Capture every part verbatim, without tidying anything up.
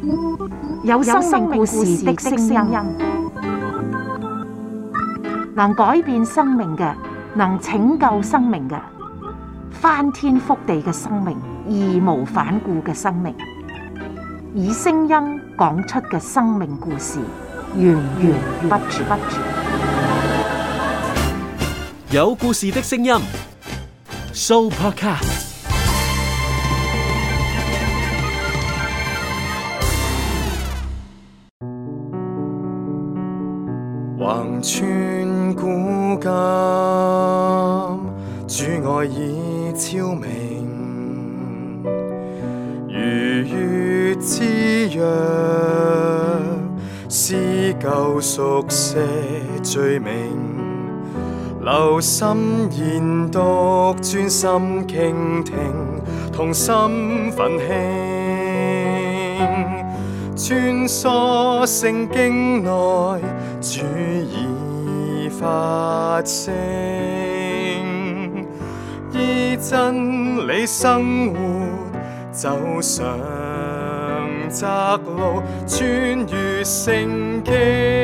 有生命故事的聲音，能改變生命嘅，能拯救生命嘅，翻天覆地嘅生命，義無反顧嘅生命，以聲音講出嘅生命故事，源源不絕。 有故事的聲音 ，Sooo Podcast。 橫穿古今，主愛已超明，如月之約，撕舊熟寫罪名，留心研讀，專心傾聽，同心奮興，穿梭聖經內，主已發聲，依真理生活，走上窄路，穿越聖經。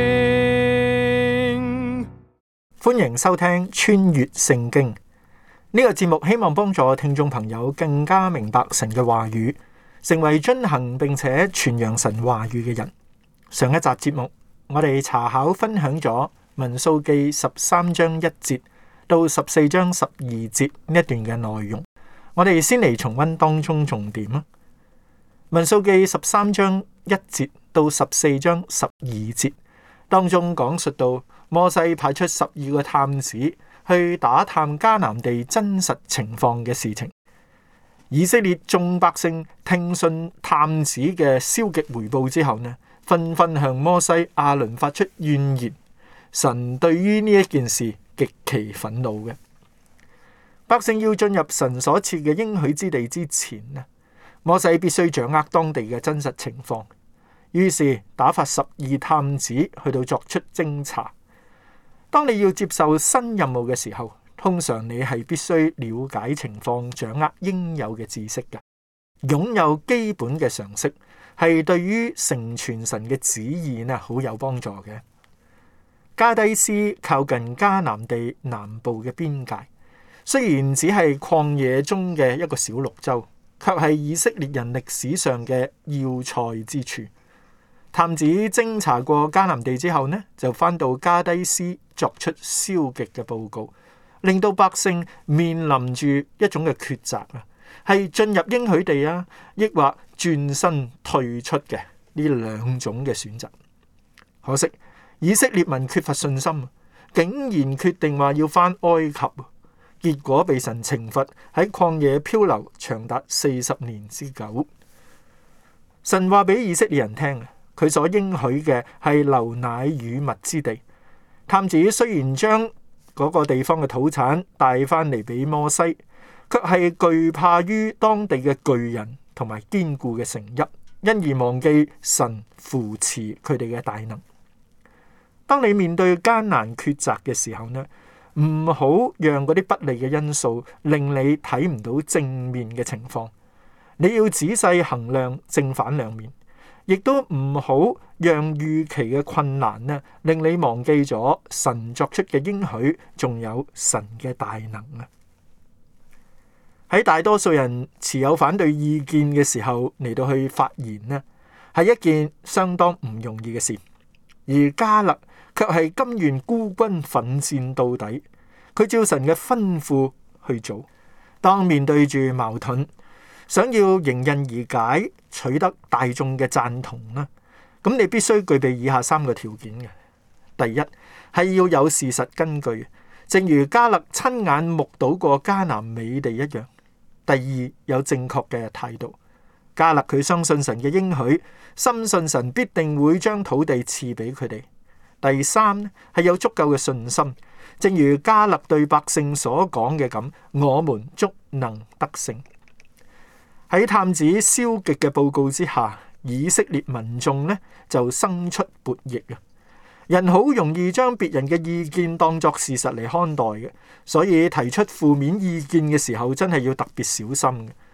歡迎收聽《穿越聖經》呢個節目，希望幫助聽眾朋友更加明白神嘅話語，成為遵行並且傳揚神話語嘅人。上一集節目，我哋查考分享咗民數記十三章一節到十四章十二節呢一段嘅內容。我哋先嚟重溫當中重點啊。民數記十三章一節到十四章十二節當中講述到摩西派出十二個探子去打探迦南地真實情況嘅事情。以色列眾百姓聽信探子嘅消極回報之後呢，紛紛向摩西、亞倫發出怨言。神對於呢一件事極其憤怒嘅。百姓要進入神所賜嘅應許之地之前呢，摩西必須掌握當地嘅真實情況。於是打發十二探子去到作出偵查。當你要接受新任務嘅時候，通常你係必須了解情況，掌握應有嘅知識嘅。擁有基本嘅常識係對於成全神嘅旨意呢，好有幫助嘅。加低斯靠近迦南地南部嘅邊界，雖然只係曠野中嘅一個小綠洲，卻係以色列人歷史上嘅要塞之處。探子偵查過迦南地之後呢，就返到加低斯作出消極嘅報告，令到百姓面臨住一種嘅抉擇啊，係進入應許地啊，抑或轉身退出嘅呢兩種嘅選擇。可惜以色列民缺乏信心，竟然決定話要返埃及，結果被神懲罰喺曠野漂流長達四十年之久。神話俾以色列人聽，佢所應許嘅係流奶與蜜之地。探子雖然將嗰個地方嘅土產帶翻嚟俾摩西，卻係懼怕於當地嘅巨人同埋堅固嘅城邑，因而忘記神扶持佢哋嘅大能。當你面對艱難抉擇嘅時候呢，唔好讓嗰啲不利嘅因素令你睇唔到正面嘅情況。你要仔細衡量正反兩面，亦都唔好讓預期嘅困難呢令你忘記咗神作出嘅應許，仲有神嘅大能啊！喺大多數人持有反對意見嘅時候嚟到去發言呢，係一件相當唔容易嘅事。而迦勒卻係甘願孤軍奮戰到底，佢照神嘅吩咐去做。當面對住矛盾，想要迎刃而解，取得大眾嘅贊同啦，咁你必須具備以下三個條件嘅。第一，係要有事實根據，正如迦勒親眼目睹過迦南美地一樣。第二，有正確嘅態度。迦勒佢相信神嘅應許，深信神必定會將土地賜俾佢哋。第三，係有足夠嘅信心，正如迦勒對百姓所講嘅咁，我們足能得勝。喺探子消極嘅報告之下，以色列民眾呢就生出悖逆啊！人好容易將別人嘅意見當作事實嚟看待嘅，所以提出負面意見嘅時候，真係要特別小心嘅。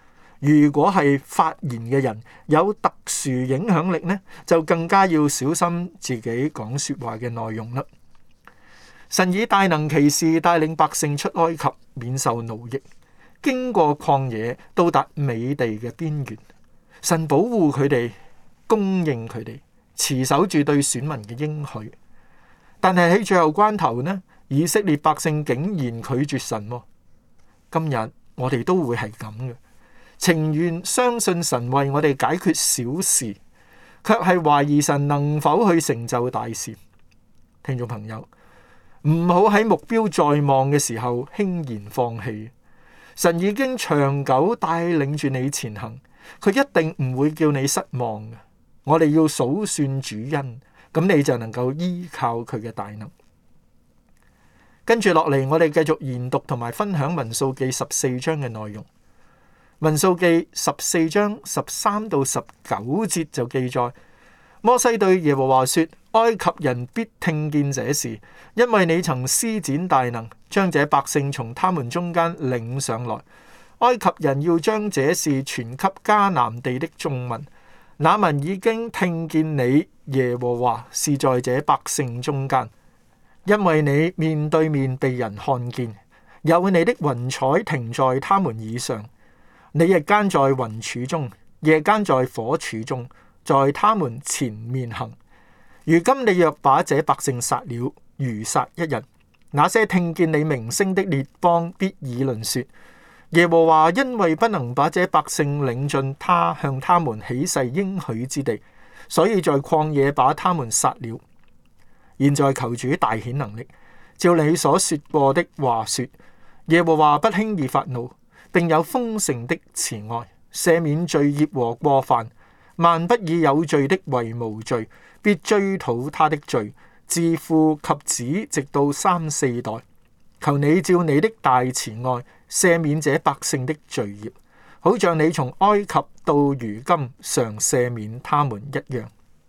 如果係發言嘅人有特殊影響力呢，就更加要小心自己講說話嘅內容啦。神以大能奇事帶領百姓出埃及，免受奴役，經過曠野，到達美地嘅邊緣。神保護佢哋，供應佢哋，持守住對選民嘅應許。但係喺最後關頭呢，以色列百姓竟然拒絕神。今日我哋都會係咁嘅，情願相信神為我哋解決小事，卻係懷疑神能否去成就大事。聽眾朋友，唔好喺目標在望嘅時候輕言放棄。神已經長久帶領住你前行，佢一定唔會叫你失望嘅。我哋要數算主恩，咁你就能夠依靠佢嘅大能。跟住落嚟，我哋繼續研讀同埋分享民數記十四章嘅內容。民數記十四章十三到十九節就記載，摩西對耶和華說：埃及人必聽見這事，因為你曾施展大能，將這百姓從他們中間領上來。埃及人要將這事傳給迦南地的眾民，那民已經聽見你耶和華是在這百姓中間。因為你面對面被人看見，有你的雲彩停在他們以上，你日間在雲柱中，夜間在火柱中，在他們前面行。如今你若把這百姓殺了，如殺一人，那些聽見你名聲的列邦必議論說：耶和華因為不能把這百姓領進他向他們起誓應許之地，所以在曠野把他們殺了。現在求主大顯能力，照你所說過的話說，耶和華不輕易發怒，並有豐盛的慈愛，赦免罪孽和過犯，萬不以有罪的為無罪，必追討他的罪，自父及子直到三四代。求你照你的大慈愛赦免這百姓的罪孽，好像你從埃及到如今常赦免他們一樣。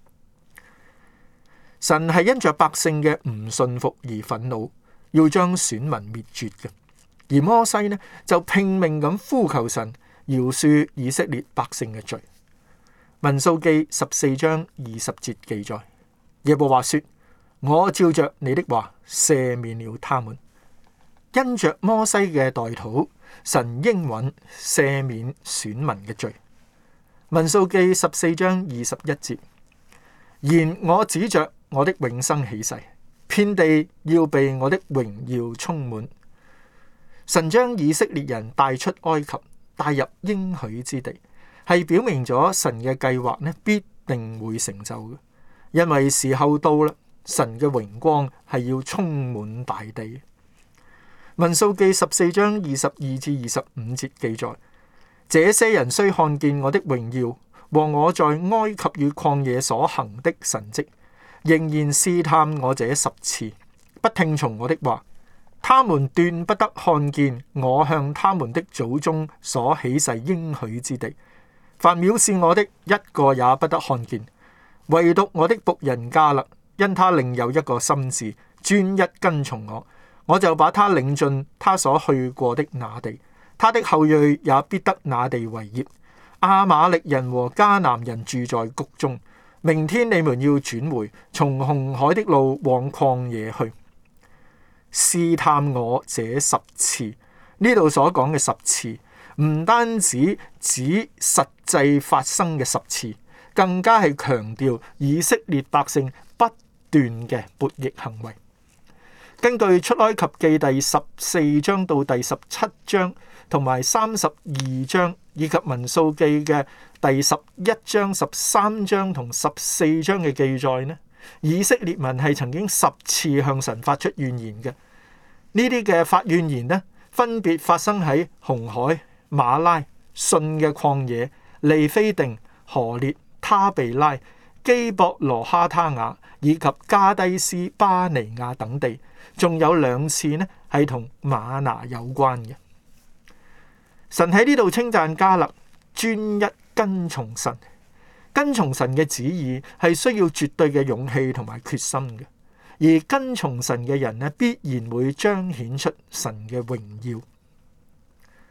神係因着百姓嘅唔信服而憤怒，要將選民滅絕嘅。而摩西呢就拼命咁呼求神饒恕以色列百姓嘅罪。民數記十四章二十節記載，耶和華說：我照着你的話赦免了他們。因着摩西嘅代禱，神應允赦免選民嘅罪。民數記十四章二十一節，然我指着我的永生起誓，遍地要被我的榮耀充滿。神將以色列人帶出埃及，帶入應許之地，係表明咗神嘅計劃呢必定會成就嘅。因為時候到啦，神嘅榮光係要充滿大地。民數記十四章二十二至二十五節記載，這些人雖看見我的榮耀和我在埃及與曠野所行的神蹟，仍然試探我這十次，不聽從我的話。他們斷不得看見我向他們的祖宗所起誓應許之地。凡藐視我的，一個也不得看見。唯獨我的僕人迦勒，因他另有一個心志，專一跟從我，我就把他領進他所去過的那地。他的後裔也必得那地為業。亞瑪力人和迦南人住在谷中。明天你們要轉回，從紅海的路往曠野去。試探我這十次，呢度所講嘅十次，唔單止指實際發生嘅十次，更加係強調以色列百姓不斷嘅悖逆行為。根據出埃及記第十四章到第十七章，同埋三十二章，以及民數記嘅第十一章、十三章同十四章嘅記載呢，以色列民係曾經十次向神發出怨言嘅。呢啲嘅發怨言呢，分別發生喺紅海、馬拉、汛嘅曠野、利非定、何烈、他備拉、基博羅哈他雅以及加低斯巴尼亞等地，仲有兩次呢係同瑪拿有關嘅。神喺呢度稱讚迦勒專一跟從神，跟從神嘅旨意係需要絕對嘅勇氣同埋決心嘅。而跟從神嘅人呢，必然會彰顯出神嘅榮耀。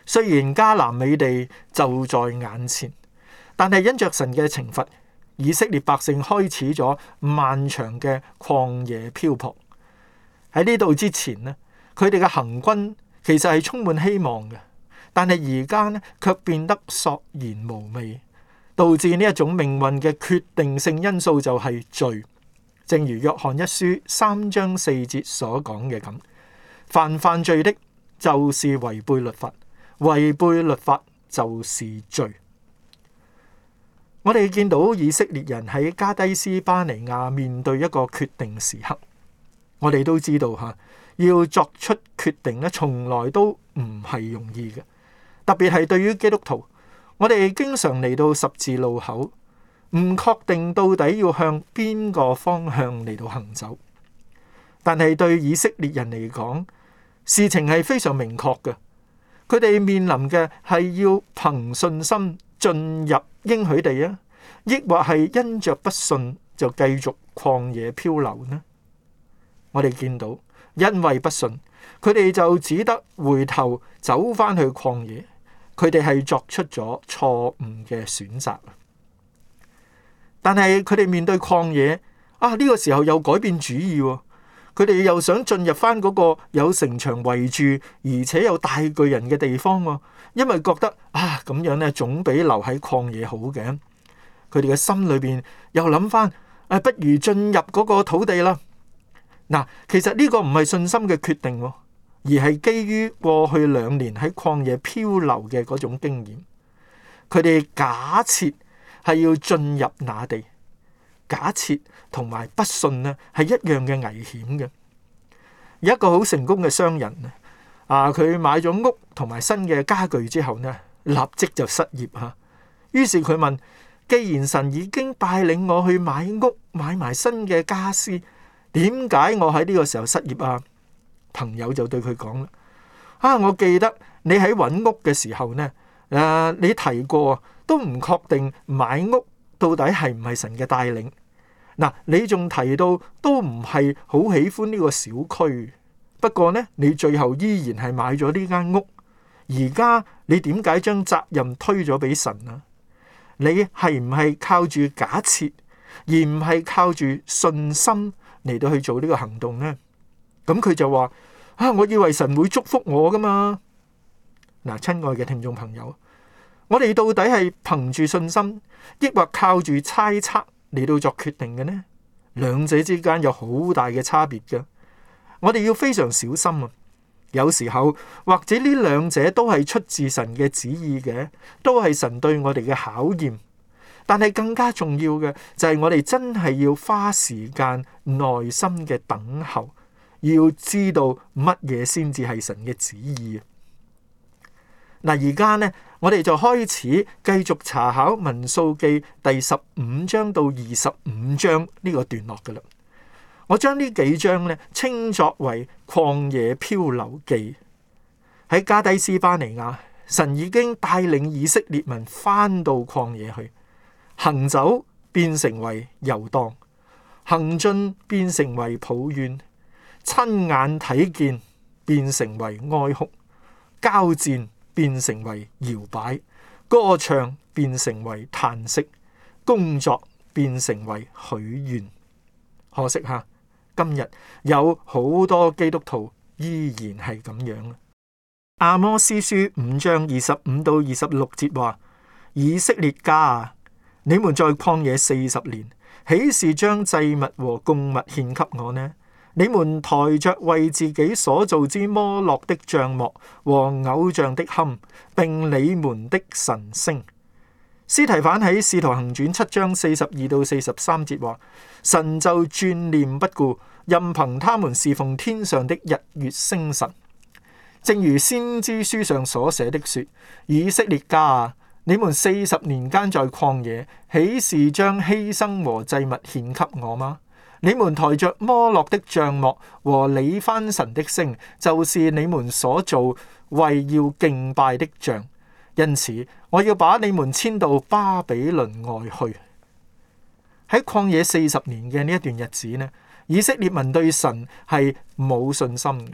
雖然迦南美地就在眼前，但係因着神嘅懲罰，以色列百姓開始咗漫長嘅曠野漂泊。喺呢度之前呢，佢哋嘅行軍其實係充滿希望嘅，但係而家呢卻變得索然無味，導致呢一種命運嘅決定性因素就係罪。正如約翰一書三章四節所講嘅咁，凡犯罪的，就是違背律法。違背律法就是罪。我哋見到以色列人喺加低斯巴尼亞面對一個決定時刻，我哋都知道吓，要作出決定咧，從來都唔係容易嘅。特別係對於基督徒，我哋經常嚟到十字路口，唔確定到底要向邊個方向嚟到行走。但係對以色列人嚟講，事情係非常明確嘅。佢哋面臨嘅係要憑信心進入應許地啊，抑或係因着不信就繼續曠野漂流呢？我哋見到，因為不信，佢哋就只得回頭走翻去曠野，佢哋係作出咗錯誤嘅選擇。但係佢哋面對曠野啊，呢個時候又改變主意喎。佢哋又想進入翻嗰個有城牆圍住，而且有大巨人嘅地方喎，因為覺得啊咁樣咧總比留喺曠野好嘅。佢哋嘅心裏邊又諗翻，誒，不如進入嗰個土地啦。嗱，其實呢個唔係信心嘅決定，而係基於過去兩年喺曠野漂流嘅嗰種經驗。佢哋假設係要進入那地。假設同埋不信呢係一樣嘅危險嘅。有一個好成功嘅商人啊，佢買咗屋同埋新嘅家具之後呢，立即就失業吓。於是佢問：既然神已經帶領我去買屋買埋新嘅家私，點解我喺呢個時候失業啊？朋友就對佢講啦：啊，我記得你喺揾屋嘅時候呢，誒、啊，你提過都唔確定買屋到底係唔係神嘅帶領。嗱，你仲提到都唔係好喜歡呢個小區，不過呢，你最後依然係買咗呢間屋。而家你點解將責任推咗俾神啊？你係唔係靠住假設，而唔係靠住信心嚟到去做呢個行動呢？咁佢就話：啊，我以為神會祝福我噶嘛。嗱，親愛嘅聽眾朋友，我哋到底係憑住信心，抑或靠住猜測嚟到作決定嘅呢？兩者之間有好大嘅差別嘅，我哋要非常小心啊！有時候或者呢兩者都係出自神嘅旨意嘅，都係神對我哋嘅考驗。但係更加重要嘅就係我哋真係要花時間耐心嘅等候，要知道乜嘢先至係神嘅旨意。嗱，而家呢，我哋就開始繼續查考民數記第十五章到二十五章呢個段落噶啦。我將呢幾章呢稱作為曠野漂流記。喺加低斯巴尼亞，神已經帶領以色列民翻到曠野去，行走變成為遊蕩，行進變成為抱怨，親眼睇見變成為哀哭，交戰變成為搖擺，歌唱變成為嘆息，工作變成為許願。可惜下，今日有好多基督徒依然係咁樣。阿摩司書五章二十五到二十六節話：以色列家啊，你們在曠野四十年，豈是將祭物和供物獻給我呢？你們抬着為自己所造之摩洛的帳幕和偶像的龕，並你們的神星。司提反喺使徒行傳七章四十二到四十三節話：神就轉念不顧，任憑他們侍奉天上的日月星辰。正如先知書上所寫的說：以色列家啊，你們四十年間在曠野，豈是將犧牲和祭物獻給我嗎？你們抬着摩洛的帳幕和理番神的星，就是你們所做為要敬拜的像。因此，我要把你們遷到巴比倫外去。喺曠野四十年嘅呢一段日子呢，以色列民對神係冇信心嘅，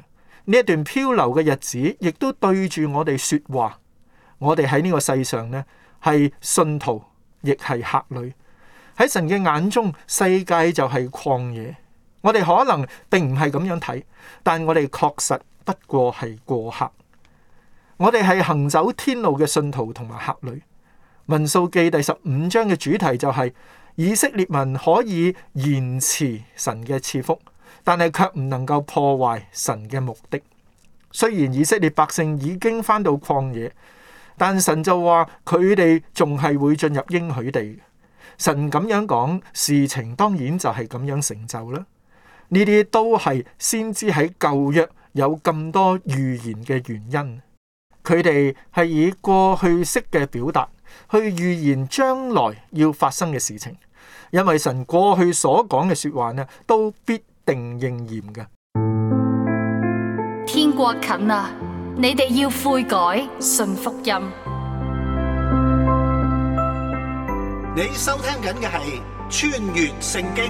呢一段漂流嘅日子，亦都對住我哋說話。我哋喺呢個世上呢，係信徒，亦係客旅。喺神嘅眼中，世界就係曠野。我哋可能並唔係咁樣睇，但我哋確實不過係過客。我哋係行走天路嘅信徒同埋客旅。民數記第十五章嘅主題就係、是、以色列民可以延遲神嘅賜福，但係卻唔能夠破壞神嘅目的。雖然以色列百姓已經返到曠野，但神就話佢哋仲係會進入應許地。神咁樣講，事情當然就係咁樣成就啦。呢啲都係先知喺舊約有咁多預言嘅原因。佢哋係以過去式嘅表達去預言將來要發生嘅事情，因為神過去所講嘅說話呢，都必定應驗嘅。 天國近啦，你哋要悔改，信福音。 你收聽緊嘅係穿越聖經。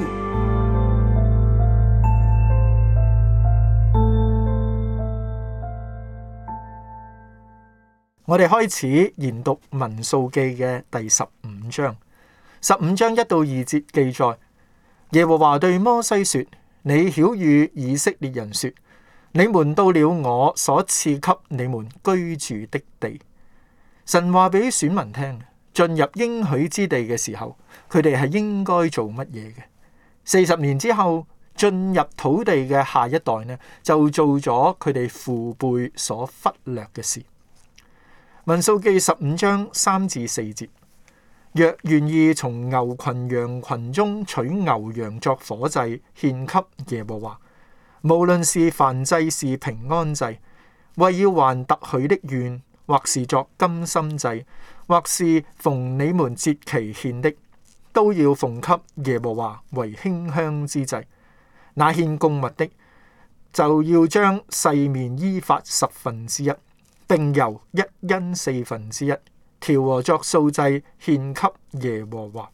我哋開始研讀民數記嘅第十五章。十五章一到二節記載，耶和華對摩西說：你曉諭以色列人說，你們到了我所賜給你們居住的地。神話俾選民聽，進入應許之地嘅時候，佢哋係應該做乜嘢嘅？四十年之後，進入土地嘅下一代呢，就做咗佢哋父輩所忽略嘅事。民數記十五章三至四節，若願意從牛群羊群中取牛羊作火祭獻給耶和華，無論是燔祭是平安祭，為要還特許的願，或是作甘心祭，或是逢你們節期獻的，都要奉給耶和華為馨香之祭。那獻供物的，就要將細麵伊法十分之一，並油一欣四分之一，調和作素祭獻給耶和華。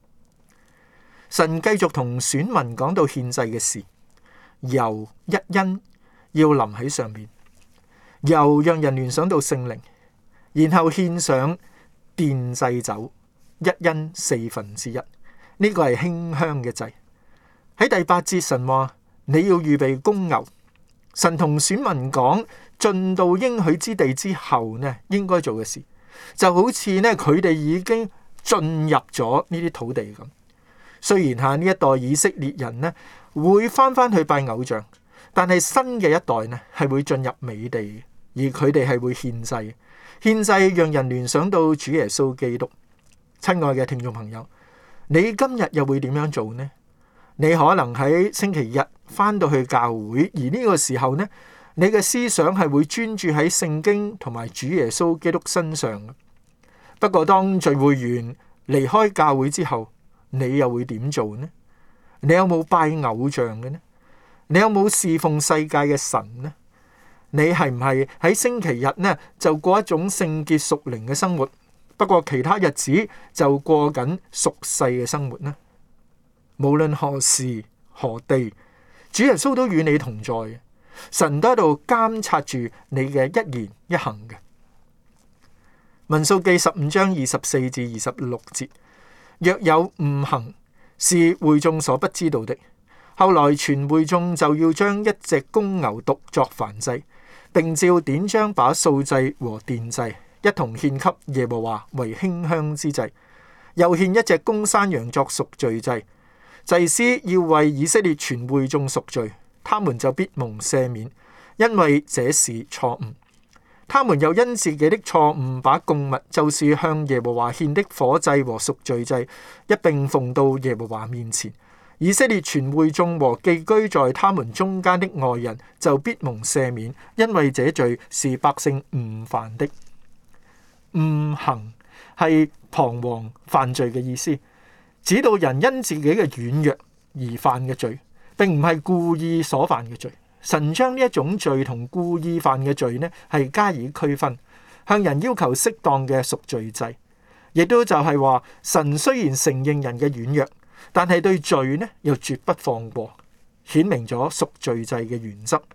神繼續同選民講到獻祭嘅事，油一欣要淋喺上面，油讓人聯想到聖靈，然後獻上奠祭酒一欣四分之一，呢、這個係馨香嘅祭。喺第八節，神話你要預備公牛。神同選民講，進到應許之地之後呢，應該做嘅事，就好似呢佢哋已經進入咗呢啲土地咁。雖然下呢一代以色列人呢會翻翻去拜偶像，但係新嘅一代呢係會進入美地，而佢哋係會獻祭。獻祭讓人聯想到主耶穌基督。親愛嘅聽眾朋友，你今日又會點樣做呢？你可能喺星期日翻到去教會，而呢個時候呢，你嘅思想係會專注喺聖經同埋主耶穌基督身上。不過當聚會完離開教會之後，你又會點做呢？你有冇拜偶像嘅呢？你有冇侍奉世界嘅神呢？你係唔係喺星期日呢就過一種聖潔屬靈嘅生活，不過其他日子就過緊屬世嘅生活呢？無論何時何地，主耶穌都與你同在，神都喺度監察住你嘅一言一行嘅。民數記十五章二十四至二十六節，若有誤行，是會眾所不知道的，後來全會眾就要將一隻公牛犢作燔祭，並照典章把素祭和奠祭一同獻給耶和華為馨香之祭，又獻一隻公山羊作贖罪祭。祭司要為以色列全會眾贖罪，他們就必蒙赦免，因為這是錯誤。他們又因自己的錯誤，把供物，就是向耶和華獻的火祭和贖罪祭一併奉到耶和華面前。以色列全會眾和寄居在他們中間的外人就必蒙赦免，因為這罪是百姓誤犯的。誤行係彷徨犯罪嘅意思。指到人因自己嘅軟弱而犯嘅罪，並唔係故意所犯嘅罪。神將呢一種罪同故意犯嘅罪呢，係加以區分，向人要求適當嘅贖罪祭。亦都就係話，神雖然承認人嘅軟弱，但係對罪呢又絕不放過，顯明咗贖罪祭嘅原則。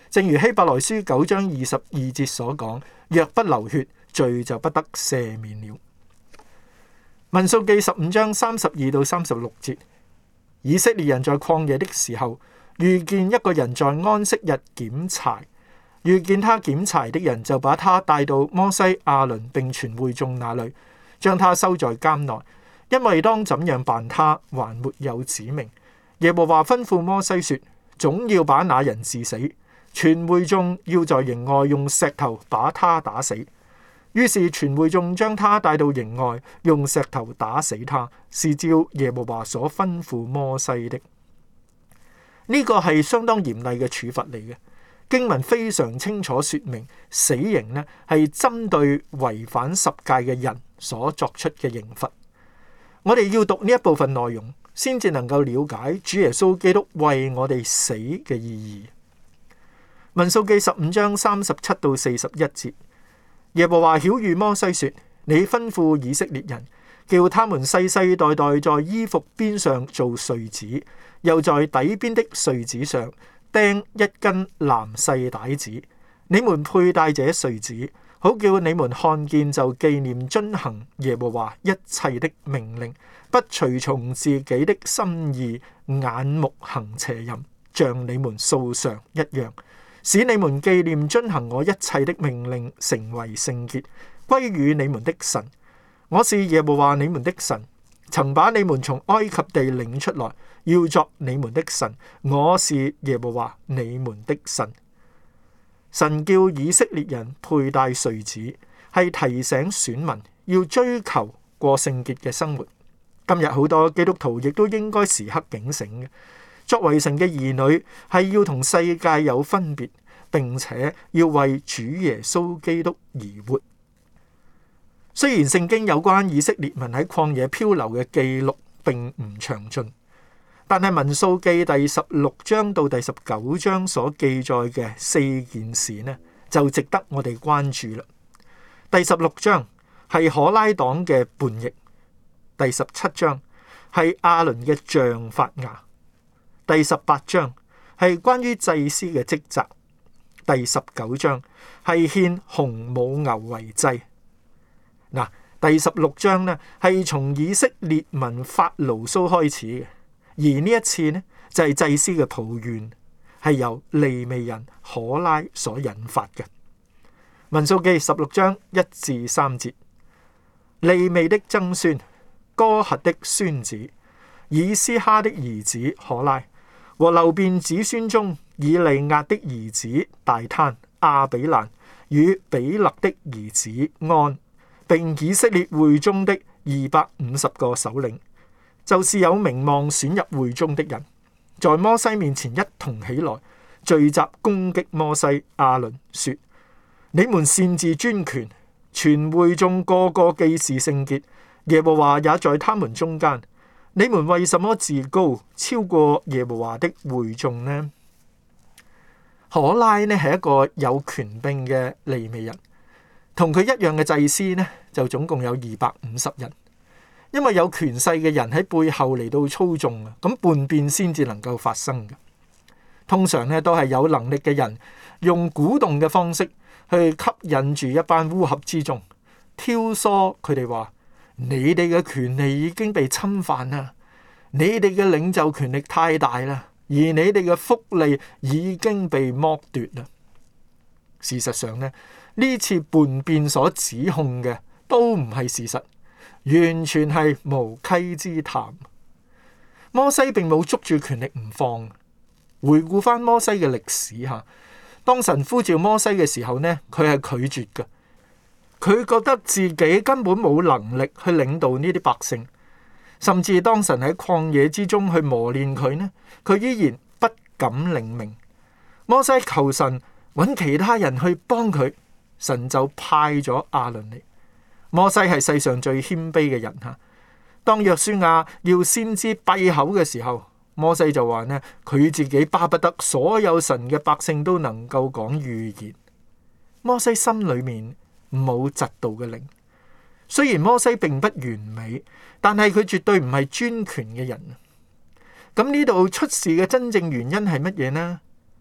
正如希伯來書九章二十二節所講，若不流血，罪就不得赦免了。民數記十五章三十二到三十六節，以色列人在曠野的時候，遇見一個人在安息日撿柴，遇見他撿柴的人，就把他帶到摩西、亞倫並全會眾那裏，將他收在監內，因為當怎樣辦他，還沒有指明。耶和華吩咐摩西說，總要把那人治死，全會眾要在營外用石頭把他打死。於是全會眾將他帶到營外，用石頭打死他，是照耶和華所吩咐摩西的。呢個係相當嚴厲嘅處罰嚟嘅。經文非常清楚說明，死刑呢係針對違反十誡嘅人所作出嘅刑罰。我哋要讀呢一部分內容，先至能夠了解主耶穌基督為我哋死嘅意義。民數記十五章三十七到四十一節。耶和華曉諭摩西說，你吩咐以色列人，叫他們世世代代在衣服邊上做穗子，又在底邊的穗子上釘一根藍細帶子。你們佩戴這穗子，好叫你們看見就紀念遵行耶和華一切的命令，不隨從自己的心意，眼目行邪淫，像你們素常一樣，使你們紀念遵行我一切的命令，成為聖潔，歸於你們的神。我是耶和華你們的神，曾把你們從埃及地領出來，要作你們的神。我是耶和華你們的神。神叫以色列人佩戴穗子，係提醒選民要追求過聖潔嘅生活。今日好多基督徒亦都應該時刻警醒嘅。作為神嘅兒女，係要同世界有分別，並且要為主耶穌基督而活。雖然聖經有關以色列民喺曠野漂流嘅記錄並唔詳盡，但係民數記第十六章到第十九章所記載嘅四件事呢，就值得我哋關注啦。第十六章係可拉黨嘅叛逆，第十七章係亞倫嘅杖發芽。第十八章係關於祭司嘅職責，第十九章係獻紅母牛為祭。嗱，第十六章呢係從以色列民發牢騷開始嘅，而呢一次呢就係、是、祭司嘅抱怨，係由利未人可拉所引發嘅。民數記十六章一至三節，利未的曾孫哥轄的孫子以斯哈的兒子可拉，和流便子孫中以利押的兒子大坍、亞比蘭與比勒的兒子安，並以色列會中的二百五十個首領，就是有名望選入會中的人，在摩西面前一同起來，聚集攻擊摩西、亞倫，說：你們擅自專權，全會眾個個既是聖潔，耶和華也在他們中間。你們為什麼自高超過耶和華的會眾呢？可拉呢係一個有權柄嘅利未人，同佢一樣嘅祭司呢就總共有二百五十人。因為有權勢嘅人喺背後嚟到操縱啊，咁叛變先至能夠發生嘅。通常呢都係有能力嘅人用鼓動嘅方式去吸引住一班烏合之眾，挑唆佢哋話：你哋嘅權利已經被侵犯啦，你哋嘅領袖權力太大啦，而你哋嘅福利已經被剝奪啦。事實上呢，呢次叛變所指控嘅都唔係事實，完全係無稽之談。摩西並冇捉住權力唔放。回顧翻摩西嘅歷史吓，當神呼召摩西嘅時候呢，佢係拒絕嘅。佢覺得自己根本冇能力去領導呢啲百姓，甚至當神喺曠野之中去磨練佢呢，佢依然不敢領命。摩西求神揾其他人去幫佢，神就派咗亞倫嚟。摩西係世上最謙卑嘅人吓。當約書亞要先知閉口嘅時候，摩西就話呢，佢自己巴不得所有神嘅百姓都能夠講預言。摩西心裏面冇嫉妒嘅靈，雖然摩西並不完美，但係佢絕對唔係專權嘅人。咁呢度出事嘅真正原因係乜嘢呢？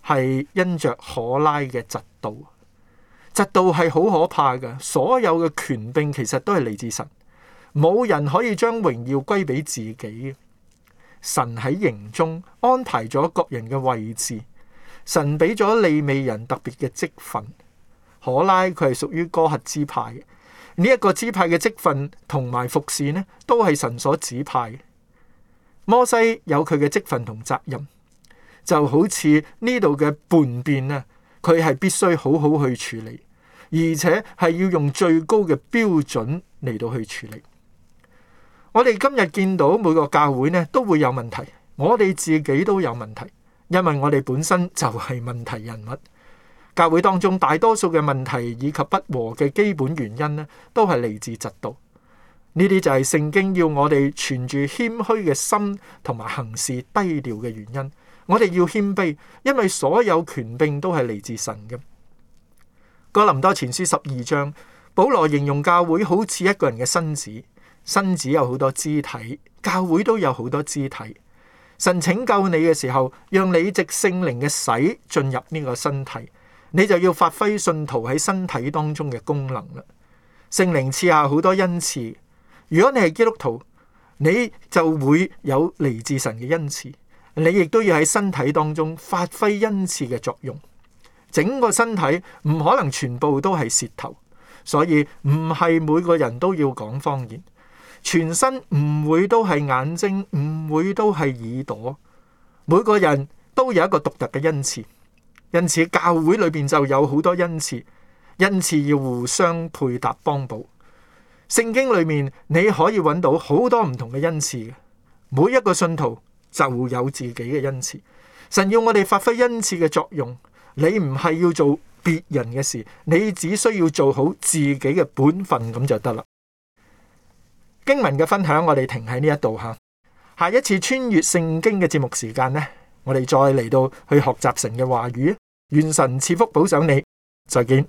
係因着可拉嘅嫉妒。嫉妒係好可怕嘅，所有嘅權柄其實都係嚟自神，冇人可以將榮耀歸俾自己。神喺營中安排咗各人嘅位置，神俾咗利未人特別嘅職分。可拉佢係屬於哥轄支派嘅，呢、這、一個支派嘅職分同埋服侍呢，都係神所指派。摩西有佢嘅職分同責任，就好似呢度嘅叛變啊，佢係必須好好去處理，而且係要用最高嘅標準嚟到去處理。我哋今日見到每個教會呢都會有問題，我哋自己都有問題，因為我哋本身就係問題人物。教會當中大多數嘅問題以及不和嘅基本原因呢，都係嚟自嫉妒。呢啲就係聖經要我哋存住謙虛嘅心同埋行事低調嘅原因。我哋要謙卑，因為所有權柄都係嚟自神嘅。哥林多前書十二章，保羅形容教會好似一個人嘅身子。身子有好多肢體，教會都有好多肢體。神拯救你嘅時候，讓你藉聖靈嘅洗進入呢個身體，你就要發揮信徒喺身體當中嘅功能啦。聖靈賜下好多恩賜，如果你係基督徒，你就會有嚟自神嘅恩賜，你亦都要喺身體當中發揮恩賜嘅作用。整個身體唔可能全部都係舌頭，所以唔係每個人都要講方言。全身唔會都係眼睛，唔會都係耳朵，每個人都有一個獨特嘅恩賜，因此教會裏邊就有好多恩賜，恩賜要互相配搭幫補。聖經裏面你可以揾到好多唔同嘅恩賜嘅，每一個信徒就有自己嘅恩賜。神要我哋發揮恩賜嘅作用，你唔係要做別人嘅事，你只需要做好自己嘅本分咁就得啦。經文嘅分享我哋停喺呢一度吓，下一次穿越聖經嘅節目時間呢，我哋再嚟到去學習神嘅話語。願神賜福保守你，再見。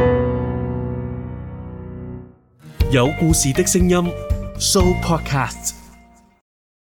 有故事的聲音 Show Podcast。